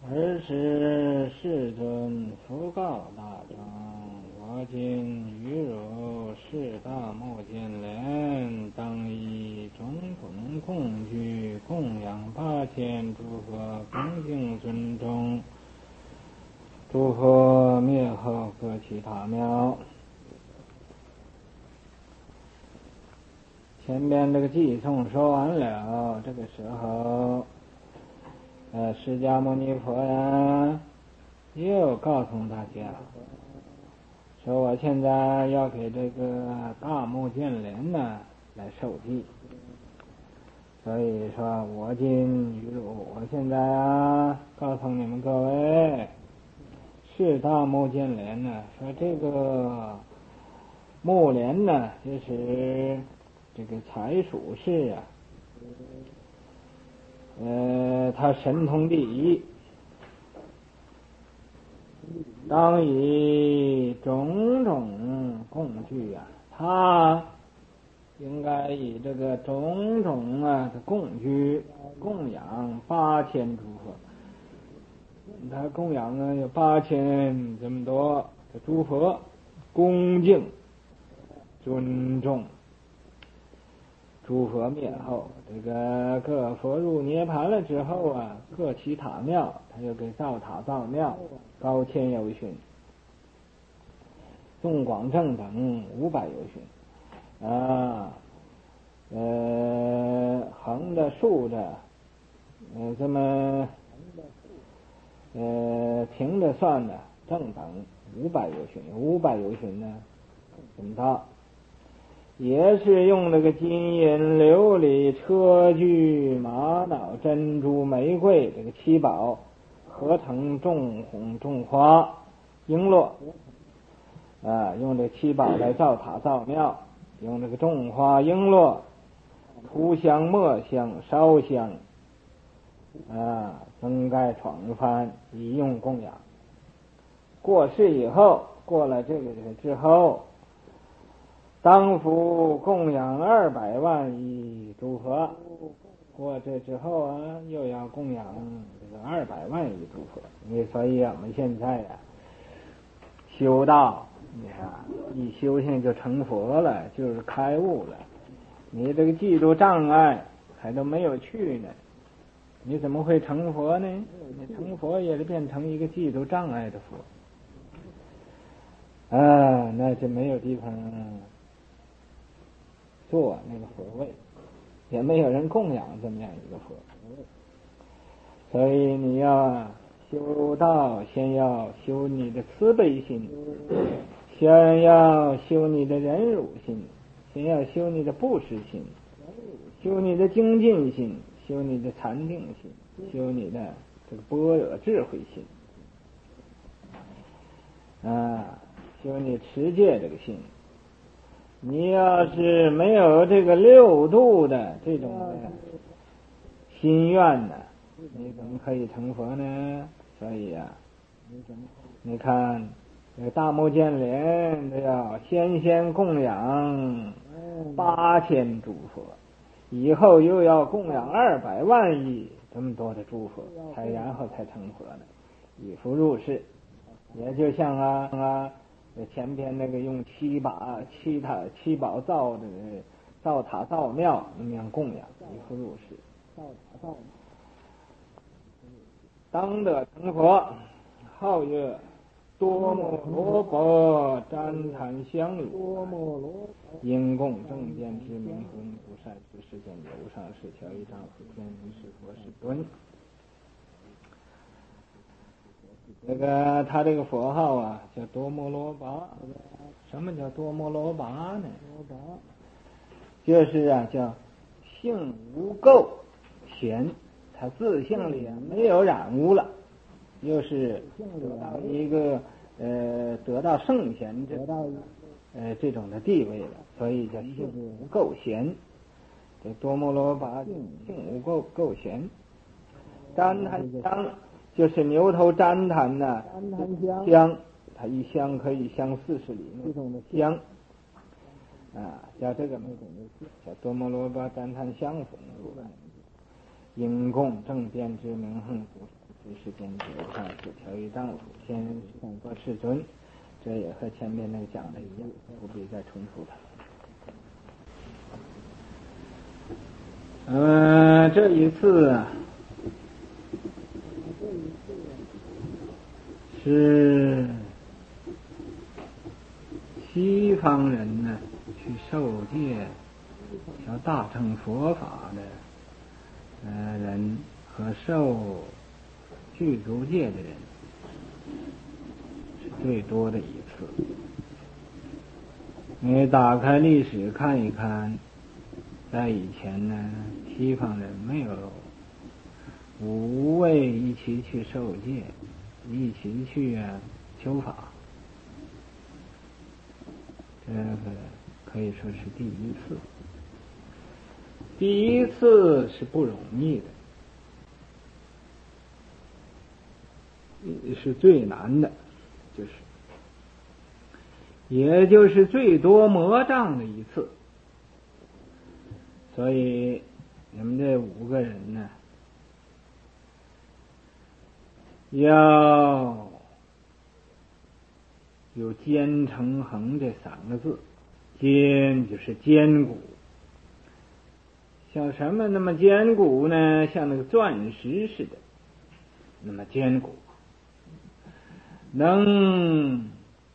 尔时世尊复告大众：我今于汝四大目犍连，当以种种供具供养8000诸佛，恭敬尊重，诸佛灭后各其他庙。前面这个偈颂说完了，这个时候释迦牟尼佛呀又告诉大家说，我现在要给这个大目犍连呢来受记，所以说我今于汝，我现在告诉你们各位，是大目犍连呢，说这个目连呢就是这个财属士啊，他神通第一，当以种种供具啊，他应该以这个种种的供具供养8000诸佛。他供养有8000这么多的诸佛，恭敬尊重，诸佛灭后，这个各佛入涅盘了之后啊，各其塔庙，他又给造塔造庙，高千由旬，纵广正等500由旬横着竖着这么平着算的正等500由旬，500由旬呢怎么着，也是用这个金银琉璃车具玛瑙珍珠玫瑰这个七宝合成种红种花璎珞用这七宝来造塔造庙，用这个种花璎珞涂香墨香烧香增盖床幡以用供养。过世以后，过了这个之后，当复供养200万亿诸佛。过这之后又要供养这个200万亿诸佛。所以我们现在修道，你看一修行就成佛了，就是开悟了。你这个嫉妒障碍还都没有去呢，你怎么会成佛呢？你成佛也是变成一个嫉妒障碍的佛那就没有地方做那个佛位，也没有人供养这么样一个佛。所以你要修道，先要修你的慈悲心，先要修你的忍辱心，先要修你的布施心，修你的精进心，修你的禅定心，修你的这个般若智慧心修你持戒这个心。你要是没有这个6度的这种的心愿呢，你怎么可以成佛呢？所以你看这个大目犍连都要先供养8000诸佛，以后又要供养200万亿这么多的诸佛，然后才成佛呢，以复入世。也就像前边那个用七宝造塔造庙那么样供养，以复入世。当得成佛，号曰多摩罗婆旃檀香语，因供正见之明魂不善之世间有上是调一丈夫天人是佛是敦。这个他这个佛号叫多摩罗跋。什么叫多摩罗跋呢？就是叫性无垢闲，他自性里没有染污了，又是得到一个得到圣贤这种的地位了，所以叫性无垢闲。这多摩罗跋性无垢闲。旃檀香就是牛头旃檀香，它一香可以香40里那种的香叫这个叫多摩罗跋旃檀香佛，因供正见之明这是坚决上是调御丈夫，先胜过世尊，这也和前面那个讲的一样，不必再重复它。这一次啊，是西方人呢去受戒，要大乘佛法的人和受具足戒的人是最多的一次。你打开历史看一看，在以前呢，西方人没有五位一起去受戒，一起去修法，这个可以说是第一次。第一次是不容易的，是最难的，也就是最多魔障的一次。所以你们这5个人呢，要有坚诚恒这3个字。坚就是坚固，像什么那么坚固呢？像那个钻石似的，那么坚固，能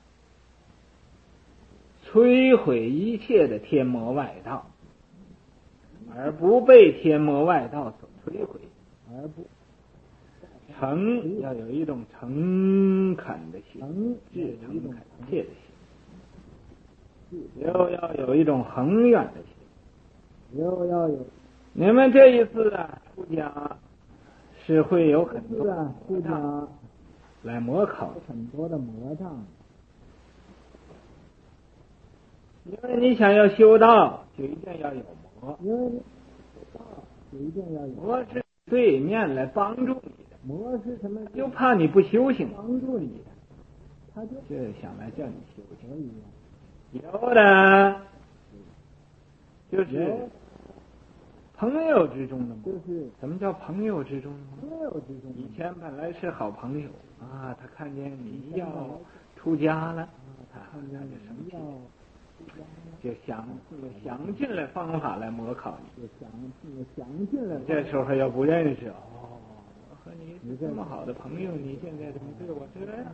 摧毁一切的天魔外道，而不被天魔外道所摧毁，而不要有一种诚恳的心，至诚恳切的心，又要有一种恒远的心，又要有。你们这一次啊，出家是会有很多出家来模考，很多的魔障。因为你想要修道，就一定要有魔。因为你修道，就一定要有魔，是对面来帮助你的。魔是什么？就怕你不修行，帮助你的，他就想来叫你修行。有的就是朋友之中的魔。就是什么叫朋友之中的魔？朋友之中，以前本来是好朋友啊，他看见你要出家了，他就生气，就想尽了方法来模考你，就想尽了。这时候要不认识我和你是这么好的朋友，你现在怎么对我这样？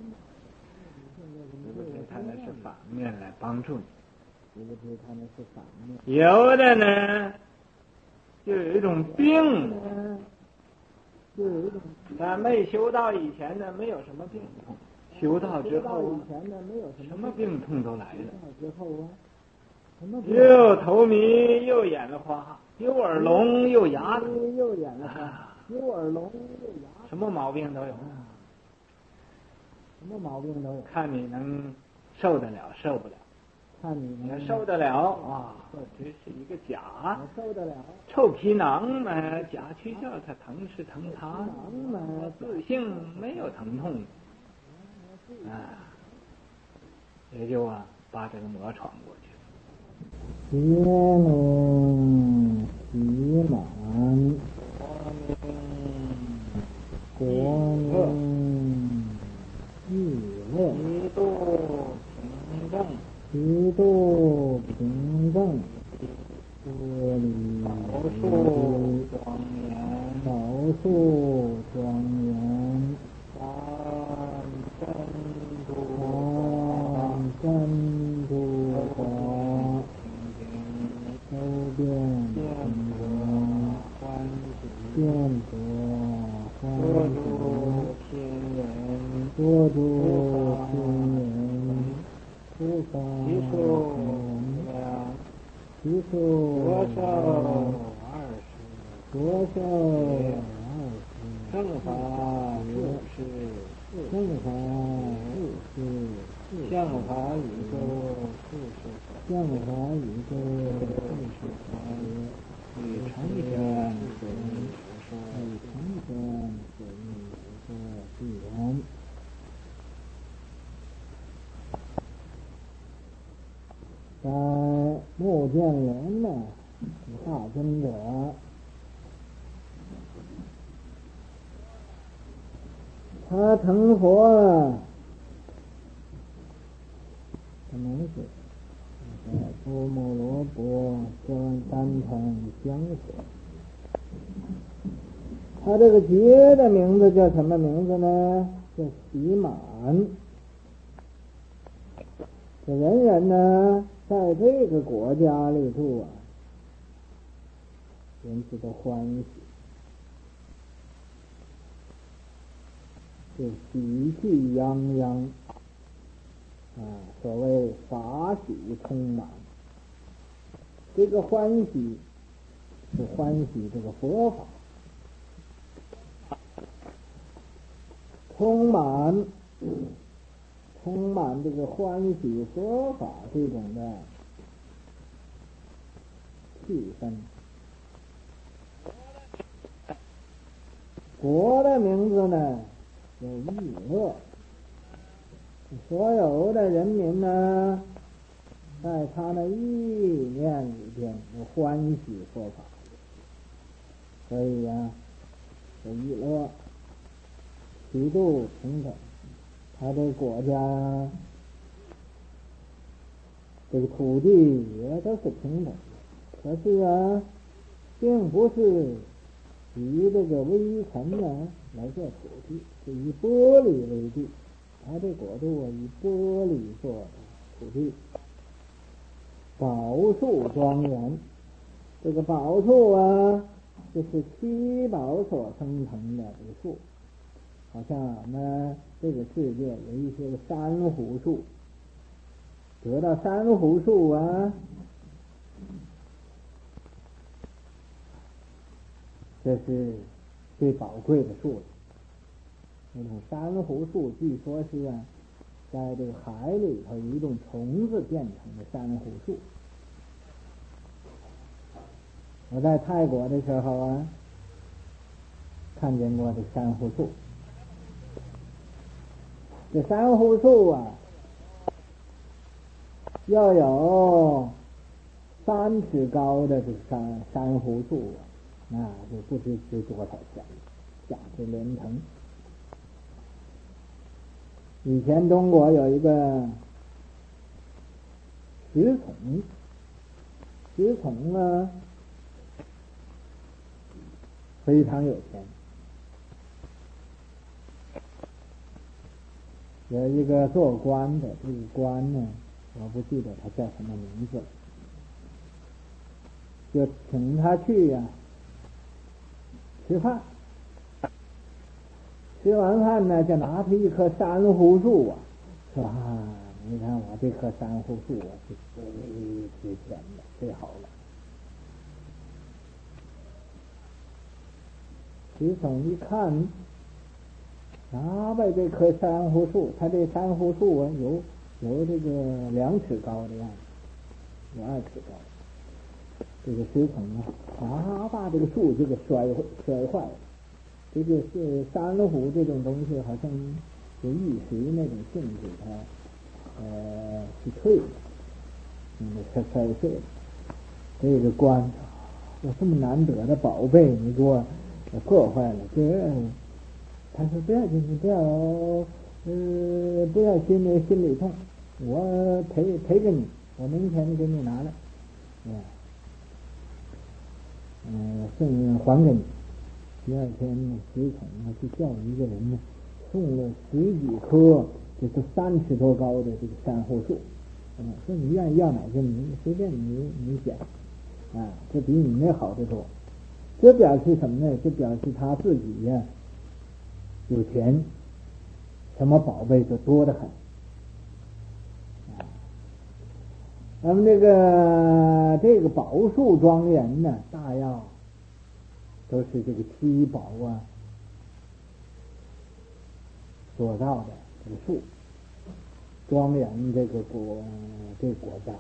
他那是反面来帮助你，有的呢就有一种病，咱没修道以前呢没有什么病痛，修道之后什么病痛都来了，又头迷又眼花，又耳聋又牙疼，又眼花，又耳聋又牙，什么毛病都有，什么毛病都有，看你能受得了受不了。看你要受得了啊，这是一个假，受得了臭皮囊嘛，假去叫它疼是疼它，自性没有疼痛也就把这个魔闯过去。邪龙喜满，国民欲乐，一度平正。一度平正，多礼少数庄严，少数庄严，真度华，周遍天国，见得欢喜，多度天人，诸法其数多少正法正法相法宇宙相法宇宙与成全所必然。在目犍连呢，大尊者他成佛了，什么意思？波摩罗波单传相合。他这个劫的名字叫什么名字呢？叫喜满。这人人呢，在这个国家里头啊，因此都欢喜，就喜气洋洋啊，所谓法喜充满。这个欢喜是欢喜这个佛法，充满这个欢喜佛法这种的气氛。国的名字呢叫意乐，所有的人民呢，在他的意念里边有欢喜佛法，所以呀，这意乐极度平等。他这国家这个土地也都是平等的，可是啊，并不是以这个微尘呢来做土地，是以玻璃为地。他这国度啊，以玻璃做的土地，宝树庄严。这个宝树啊，就是七宝所生成的这个树。好像我们这个世界有一些珊瑚树，得到珊瑚树啊，这是最宝贵的树了。那种珊瑚树据说是啊，在这个海里头有一种虫子变成的珊瑚树。我在泰国的时候啊，看见过这珊瑚树。这珊瑚树啊，要有3尺高的这个珊瑚树啊，那就不知值多少钱，价值连城。以前中国有一个石崇啊，非常有钱。有一个做官的，这个官呢，我不记得他叫什么名字了，就请他去呀，吃饭。吃完饭呢，就拿出一棵珊瑚树啊，说啊，你看我这棵珊瑚树啊，是最值钱的，最好了。石崇一看，哪位这棵珊瑚树，它这珊瑚树啊，有这个2尺高的样子，有2尺高。这个石崇啊，把这个树就给摔坏了。这个是珊瑚这种东西，好像有玉石那种性质，它是脆的，它摔碎了。这个官，有这么难得的宝贝，你给我破坏了，他说不要紧，你不要心里痛，我赔给你，我明天给你拿来，还给你。第二天呢，石崇去叫一个人呢，送了10几棵，就是3尺多高的这个珊瑚树，说你愿意要哪个，你随便你选，这比你那好得多。这表示什么呢？这表示他自己呀，有钱，什么宝贝都多得很。那么这个宝树庄严呢，大要都是这个七宝啊所造的这个树，庄严这个国家。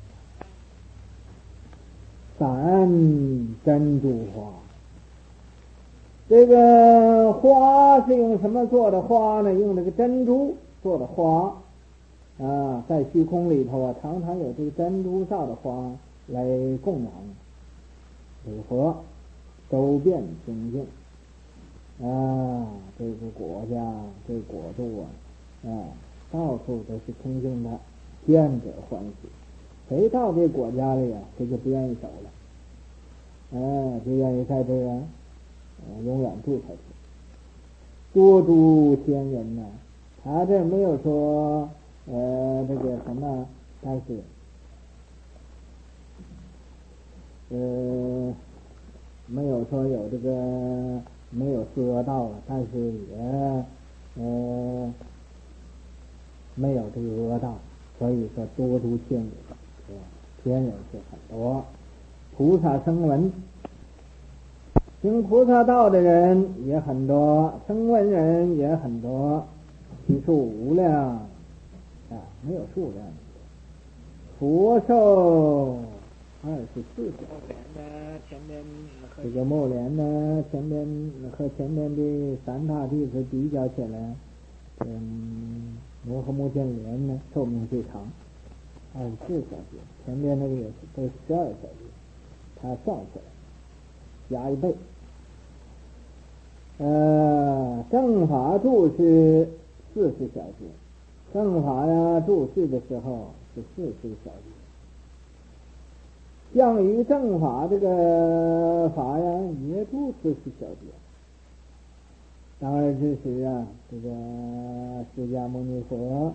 散珍珠花，这个花是用什么做的花呢？用这个珍珠做的花啊，在虚空里头啊，常常有这个珍珠造的花来供养这个佛，周遍清净。 这个国家这个国度到处都是充盛的，见者欢喜。谁到这国家里这就不愿意走了，就愿意在这个永远住下去。多诸仙人呢，他这没有说这个什么，但是没有说有这个没有说到，但是也没有这个恶道，所以说多诸仙人，仙人是很多，菩萨声闻，行菩萨道的人也很多，声闻人也很多，其数无量没有数量。佛寿24小，前面这个末莲呢，前面和前面的三大弟子比较起来，摩诃目犍连呢寿命最长，24小时，前面那个也是都12小时，他算起来加1倍。正法住是40小时，正法住世的时候是40小时。像于正法这个法也住40小时。当然这时这个释迦牟尼佛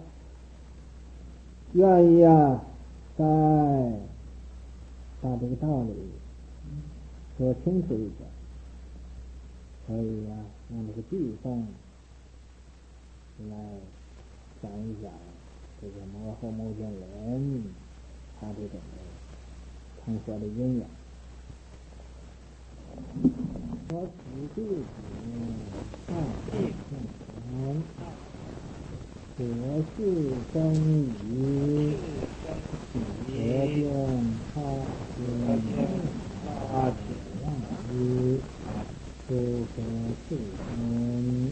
愿意再把这个道理说清楚一点，所以用这个偈颂来讲一讲这个摩诃目犍连他这种成佛的因缘。我此弟子大地圣得世生于河边他天大体万一诸佛世尊，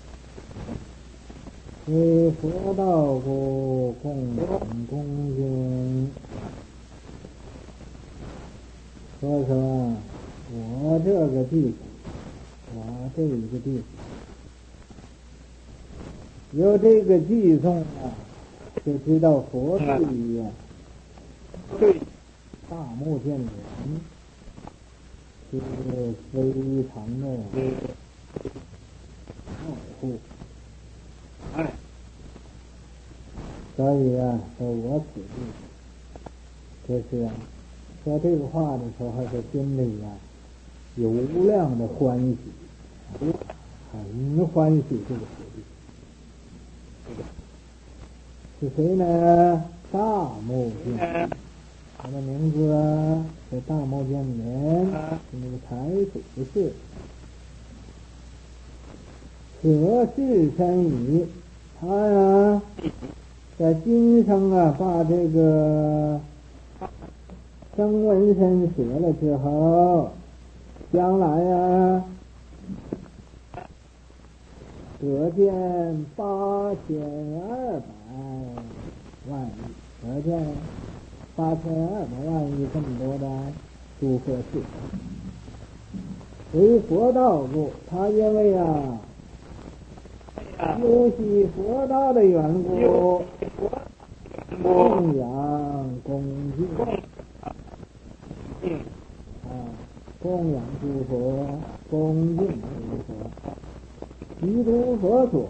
为佛道故共同恭敬。所以说我这个弟子，我这一个弟子，有这个偈颂就知道佛对于大目犍连是非常的爱护，所以说我此弟就是说这个话的时候，是心里有无量的欢喜，很欢喜这个徒弟。是谁呢？大目犍连，他的名字是大目犍连，是那个财主是可是身语，他在今生把这个声闻身学了之后，将来得见8200万亿，得见8200万亿这么多的诸佛世为佛道故，他因为修习佛道的缘故，供养恭敬供养诸佛，恭敬诸佛，依诸佛所，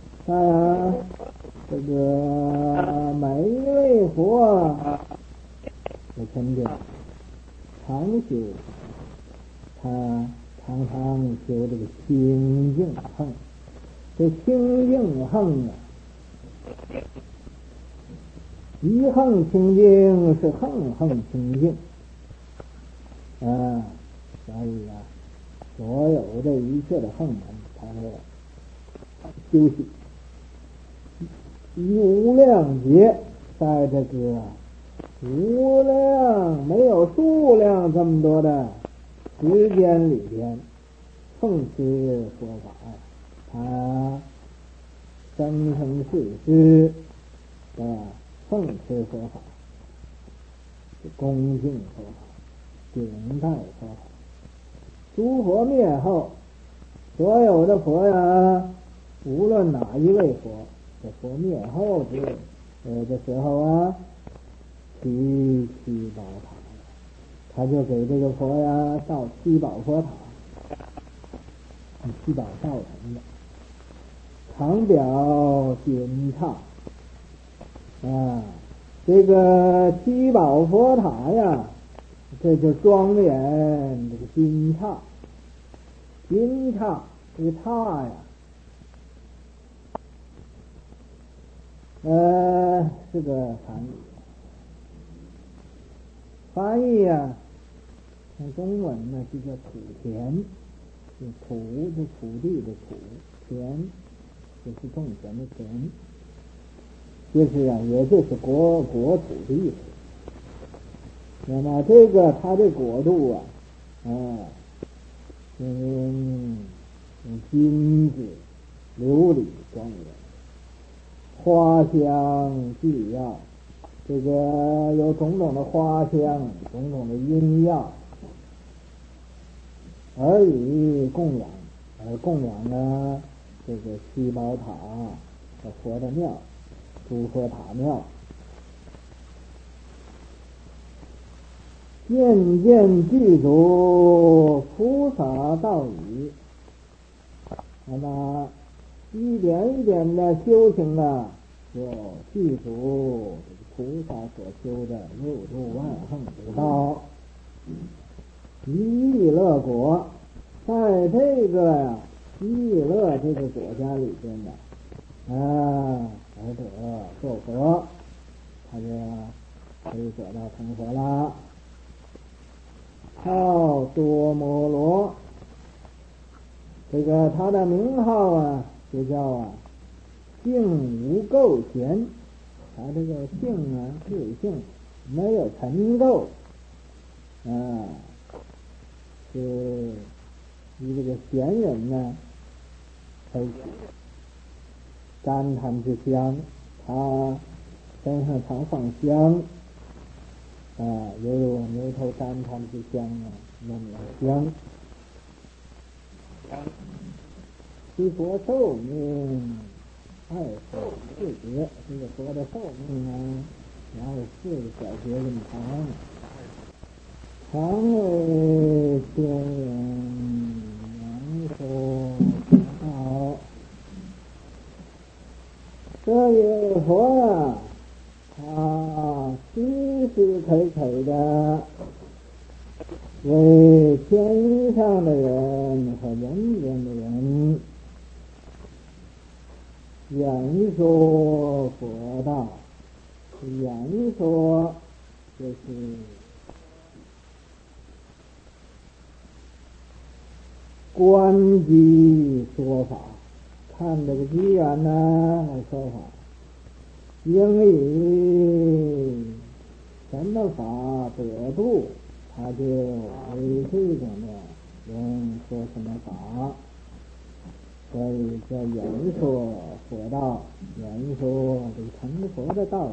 这个每一位佛的成就，常修，他常常修这个清净横，这清净横一横清净是横横清净。所以所有的一切的横门，他是修习以无量劫，在这个无量没有数量这么多的时间里边，奉持佛法，他生生世世的奉持佛法，恭敬佛法，顶戴佛法。诸佛灭后， 所有的佛呀，无论哪一位佛，这佛灭后的时候啊，七宝塔，他就给这个佛呀造七宝佛塔，七宝造成的，长表金刹啊，这个七宝佛塔呀，这就庄严这个金刹，金刹这个刹呀，是个梵语，翻译呀，像中文呢就叫土田，就土地的土，田就是种田的田，就是啊，也就是国土的意思。那么这个它的国度啊，金子琉璃庄严，花香俱要，这个有种种的花香，种种的音药，而以供养，而供养呢这个七宝塔和佛的庙，诸佛塔庙，渐渐具足菩萨道矣。那么一点一点的修行啊，就具足菩萨所修的六度万行之道。极乐国，在这个呀极乐这个国家里边呢，而得做佛，他就可以得到成佛啦。号多摩罗，这个他的名号啊，就叫性无垢闲，他这个性啊，智性没有尘垢，是以这个闲人呢，可以沾檀之香，他身上常放香，犹如牛头沾檀之香啊，那么香。其佛寿命24节，这个佛的寿命啊，24个小节这么长，常为天人阳寿好。这位佛啊，他时时刻刻的为天上的人和人间的人演说佛道，演说就是观机说法，看这个机缘呢来说法，应以什么法得度，他就为这种的人说什么法，所以叫演说佛道，演说这个成佛的道理。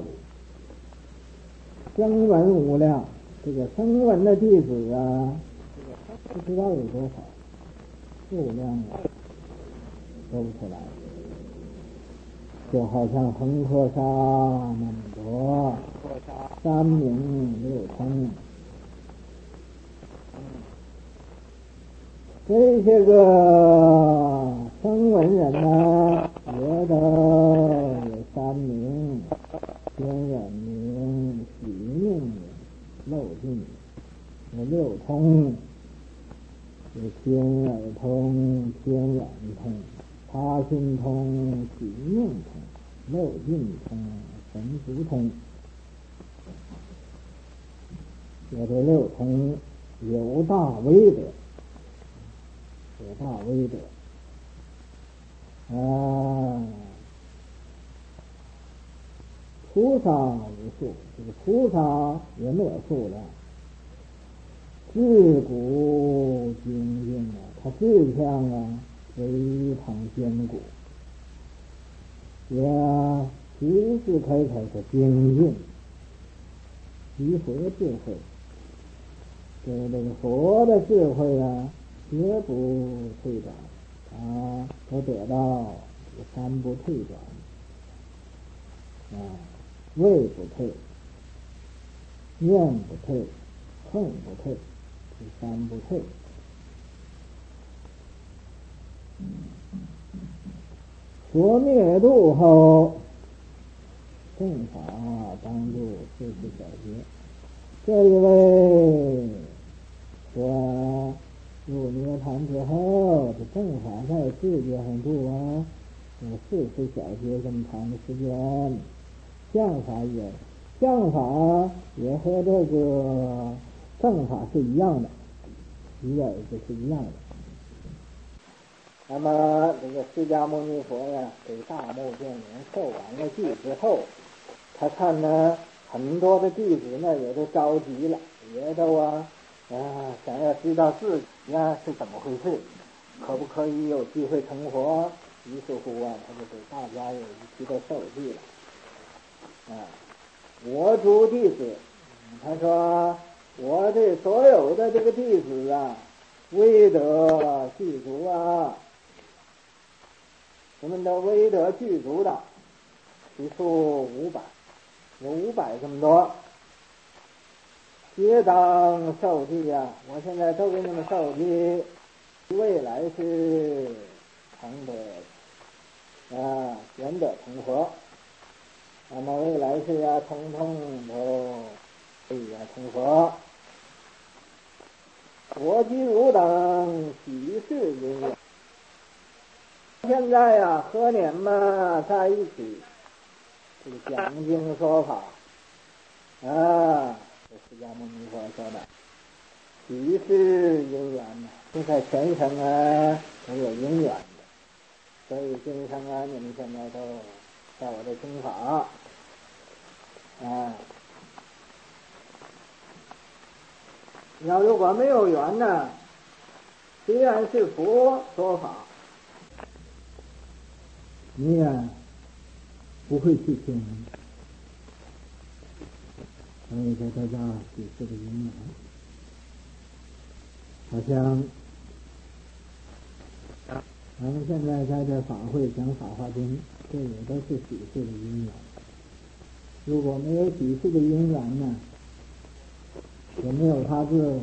声闻无量，这个声闻的弟子啊，不知道有多少，数量啊说不出来，就好像恒河沙那么多，三明六通，这些个声闻人呢，也都有三明、天眼明、喜命明、漏尽有六通，有天耳通、天眼通、他心通、喜命通、漏尽通、神足通，有这六通，有大威德，有大威德菩萨无数，这个菩萨也没有数量，自古精进啊，他志向啊非常坚固，也时时刻刻的精进，集佛智慧，这个佛的智慧啊，绝不退转， 都得到三不退转，位不退，念不退，恨不退，这三不退。说灭度后，正法当入40小节。这一位说入涅盘之后，这正法在世界上住有40小节这么长的时间。相法也和这个正法是一样的，一样就是一样的。那么这个释迦牟尼佛呀，给大目犍连受完了记之后，他看呢很多的弟子呢也都着急了，也都想要知道自己是怎么回事，可不可以有机会成佛？于是乎他就给大家有一批的受记了。我诸弟子，他说我对所有的这个弟子威德具足我们的威德具足的其数500，有500这么多，皆当受记我现在都给你们受记，未来是成的圆的成佛，那么未来是通通都可以成佛。我即汝等喜事因缘，现在和你们在一起这个讲经说法这释迦牟尼佛说的喜事因缘现在全生都有因缘的，所以今生你们现在都在我的听法要如果没有缘呢，虽然是佛说法，你不会去听，所以这叫喜事的因缘。好像咱们现在在这法会讲法华经，这也都是喜事的因缘。如果没有喜事的因缘呢，也没有他们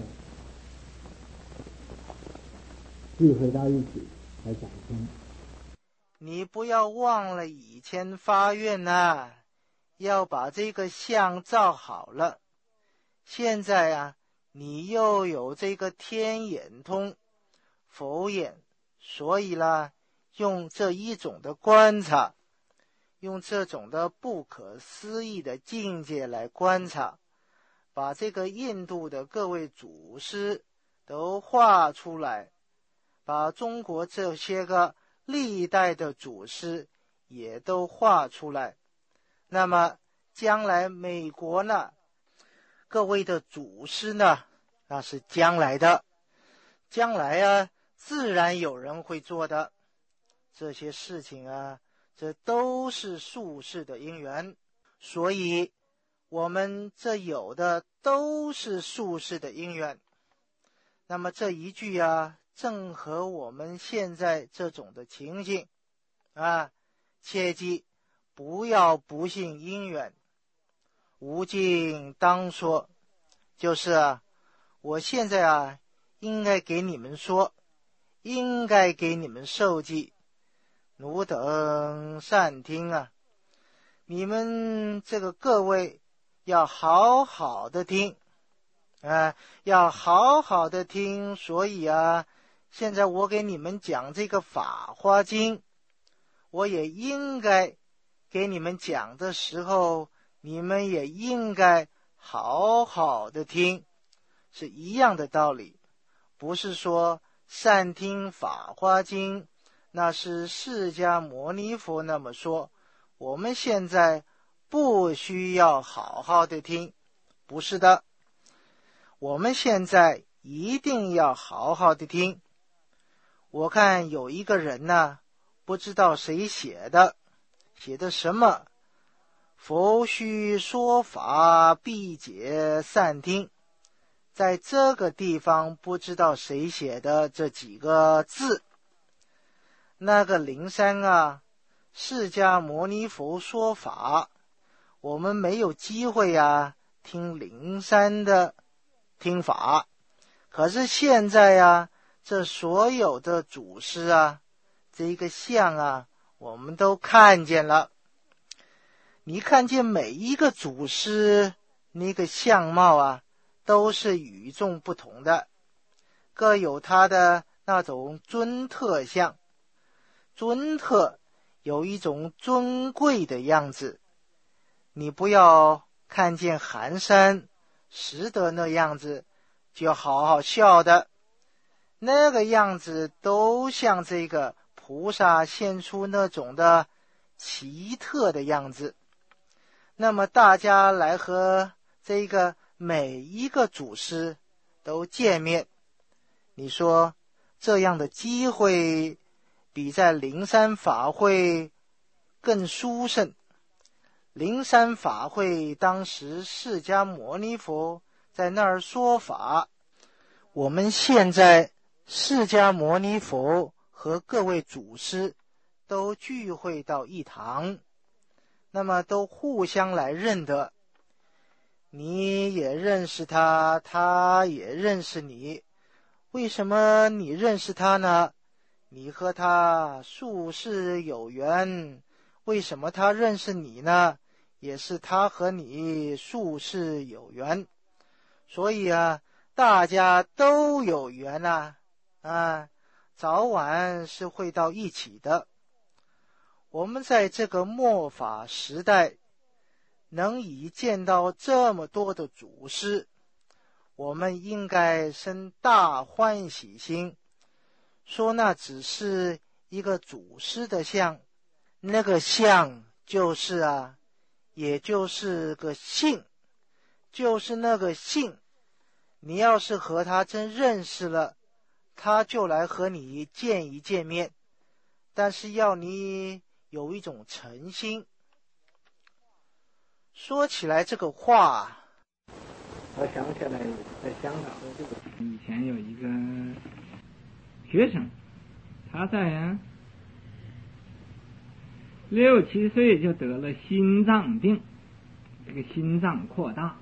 聚会到一起来讲经。 你不要忘了以前发愿要把这个相造好了。现在你又有这个天眼通、佛眼，所以用这一种的观察，用这种的不可思议的境界来观察，把这个印度的各位祖师都画出来，把中国这些个历代的祖师也都画出来。那么将来美国呢，各位的祖师呢，那是将来的，将来自然有人会做的。这些事情这都是宿世的因缘，所以我们这有的都是宿世的因缘。那么这一句正合我们现在这种的情形切记不要不信因缘，无尽当说，就是我现在应该给你们说，应该给你们受记，汝等善听你们这个各位要好好的听要好好的听。所以现在我给你们讲这个法华经，我也应该给你们讲的时候，你们也应该好好的听，是一样的道理。不是说善听法华经，那是释迦牟尼佛那么说，我们现在不需要好好的听，不是的，我们现在一定要好好的听。我看有一个人不知道谁写的什么佛须说法必解善听，在这个地方不知道谁写的这几个字那个灵山啊，释迦牟尼佛说法，我们没有机会啊听灵山的听法。可是现在啊，这所有的祖师啊，这一个像啊，我们都看见了。你看见每一个祖师那个相貌啊，都是与众不同的，各有他的那种尊特相。尊特有一种尊贵的样子，你不要看见寒山拾得那样子就好好笑的，那个样子都像这个菩萨现出那种的奇特的样子。那么大家来和这个每一个祖师都见面，你说这样的机会比在灵山法会更殊胜。灵山法会当时释迦牟尼佛在那儿说法，我们现在释迦牟尼佛和各位祖师都聚会到一堂，那么都互相来认得，你也认识他，他也认识你。为什么你认识他呢？你和他数世有缘。为什么他认识你呢？也是他和你数世有缘。所以啊，大家都有缘早晚是会到一起的。我们在这个末法时代能以见到这么多的祖师，我们应该生大欢喜心，说那只是一个祖师的像，那个像就是也就是个性，就是那个性。你要是和他真认识了，他就来和你见一见面，但是要你有一种诚心。说起来这个话， 我想起来在香港的这个，以前有一个学生，他在6、7岁就得了心脏病，这个心脏扩大，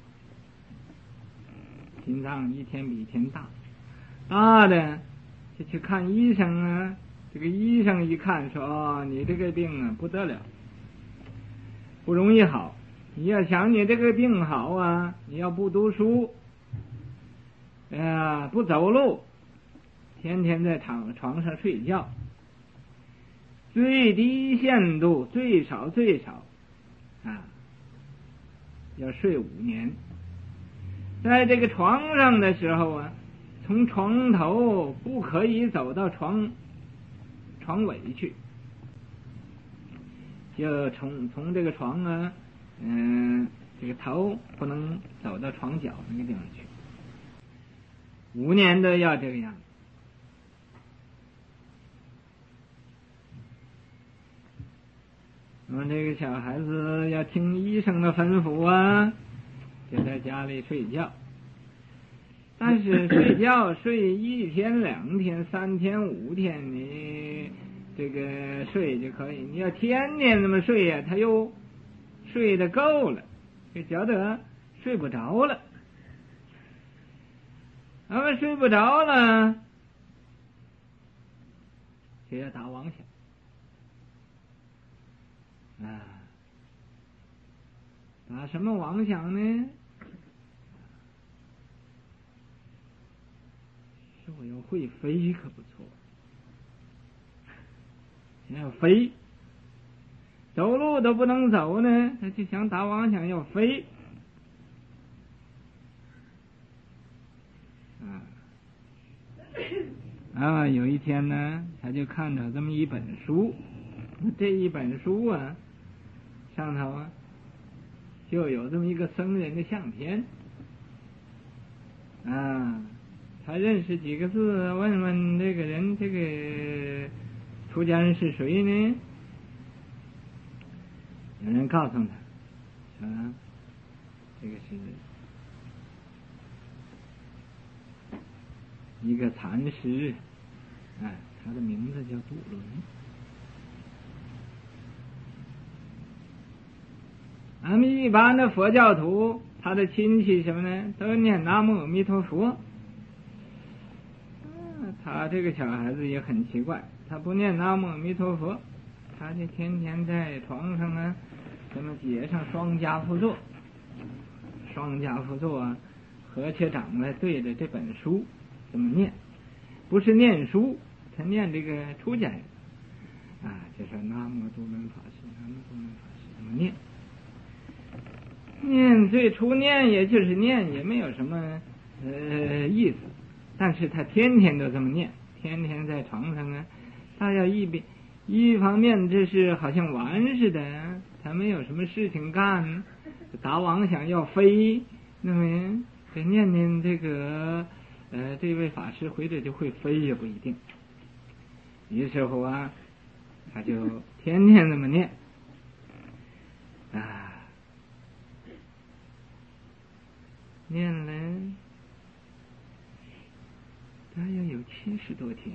心脏一天比一天大，大的就去看医生这个医生一看说，你这个病不得了，不容易好。你要想你这个病好你要不读书，不走路，天天在床上睡觉，最低限度最少要睡5年。在这个床上的时候从床头不可以走到床尾去，就从这个床这个头不能走到床脚那个地方去，5年都要这个样子。那么这个小孩子要听医生的吩咐就在家里睡觉，但是睡觉睡1天、2天、3天、5天，你这个睡就可以。你要天天这么睡他又睡得够了，就觉得睡不着了。那么睡不着了，就要打妄想打什么妄想呢？说我要会飞可不错，要飞，走路都不能走呢，他就想打妄想要飞有一天呢，他就看到这么一本书，这一本书上头就有这么一个僧人的相片他认识几个字，问问这个人，这个出家人是谁呢？有人告诉他说这个是一个禅师他的名字叫杜伦俺们一般的佛教徒，他的亲戚什么呢，都念南无阿弥陀佛。他这个小孩子也很奇怪，他不念南无阿弥陀佛，他就天天在床上啊，这么结上双家趺坐，和且掌来对着这本书这么念，不是念书，他念这个出家人啊，就说南无度伦法师，南无度伦法师，这么念最初念也就是念，也没有什么意思，但是他天天都这么念，天天在床上啊，他要一方面这是好像玩似的，他没有什么事情干，打妄想要飞，那么得念念这个这位法师回来就会飞也不一定。于是乎啊，他就天天这么念啊，念了大约有70多天。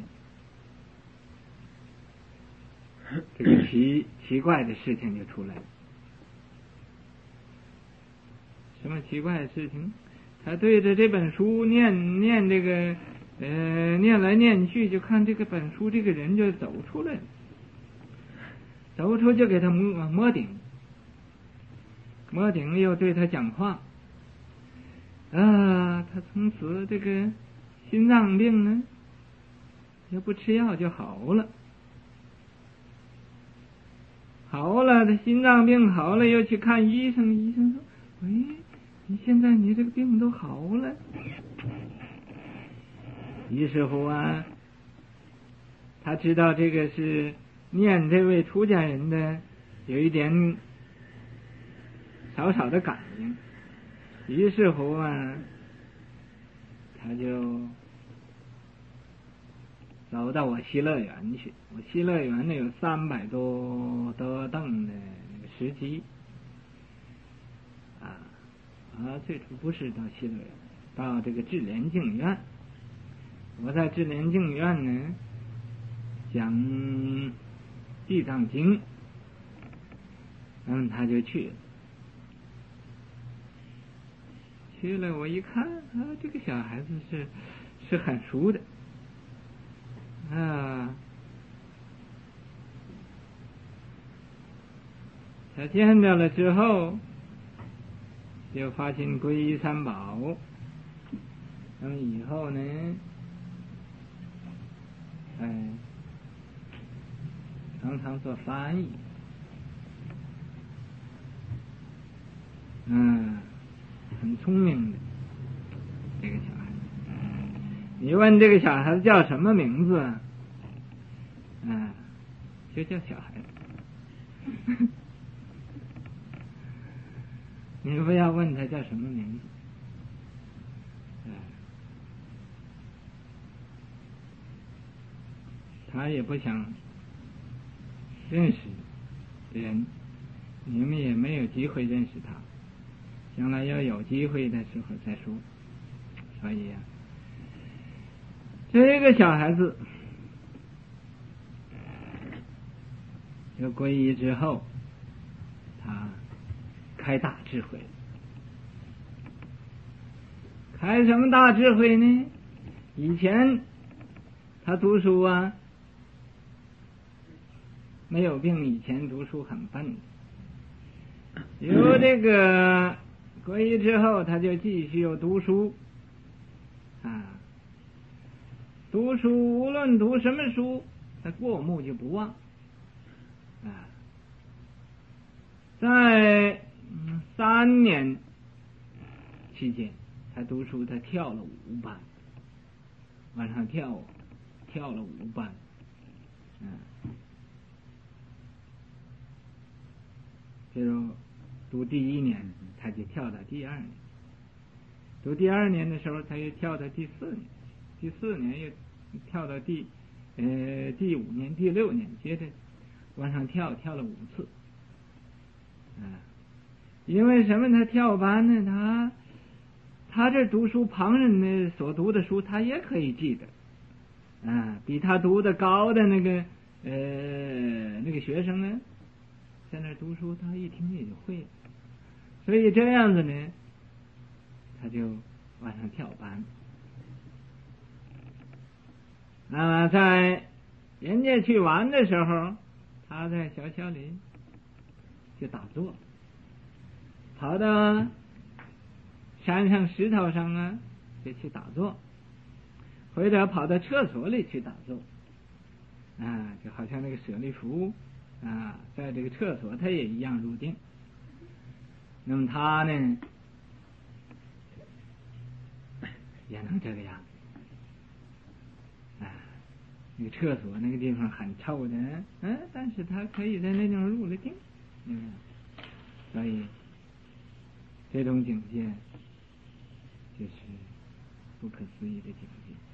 这个奇怪的事情就出来了。什么奇怪的事情？他对着这本书念这个念来念去，就看这个本书，这个人就走出来了，走出就给他摸顶又对他讲话啊，他从此这个心脏病呢，也不吃药就好了。他心脏病好了，又去看医生，医生说：“哎，你现在你这个病都好了。”于是乎啊，他知道这个是念这位出家人的有一点少少的感应，于是乎啊，他就走到我西乐园去。我西乐园呢有300多栋的那个石级啊，最初不是到西乐园，到这个智莲净院。我在智莲净院呢讲地藏经，他就去了。我一看这个小孩子是很熟的啊，他见到了之后，就发心皈依三宝。那么以后呢，常常做翻译，很聪明的这个小孩子。你问这个小孩子叫什么名字？就叫小孩子。你不要问他叫什么名字。他也不想认识人，你们也没有机会认识他，将来要有机会的时候再说。所以这个小孩子就皈依之后，他开大智慧。开什么大智慧呢？以前他读书没有病，以前读书很笨。有这个皈依之后，他就继续又读书读书无论读什么书，他过目就不忘在3年期间，他读书，他跳了5班，晚上跳了5班，就是读第1年，他就跳到第2年，读第2年的时候，他又跳到第4年，第4年又跳到第5年、第6年，接着往上跳了5次。因为什么？他跳班呢？他这读书，旁人呢所读的书，他也可以记得比他读的高的那个学生呢，在那读书，他一听也就会了所以这样子呢，他就往上跳班。那么在人家去玩的时候，他在学校里就打坐，跑到山上石头上啊，就去打坐，或者跑到厕所里去打坐，就好像那个舍利弗在这个厕所他也一样入定。那么他呢也能这个样子，那个厕所那个地方很臭的，但是他可以在那地方入了定，所以这种境界就是不可思议的境界。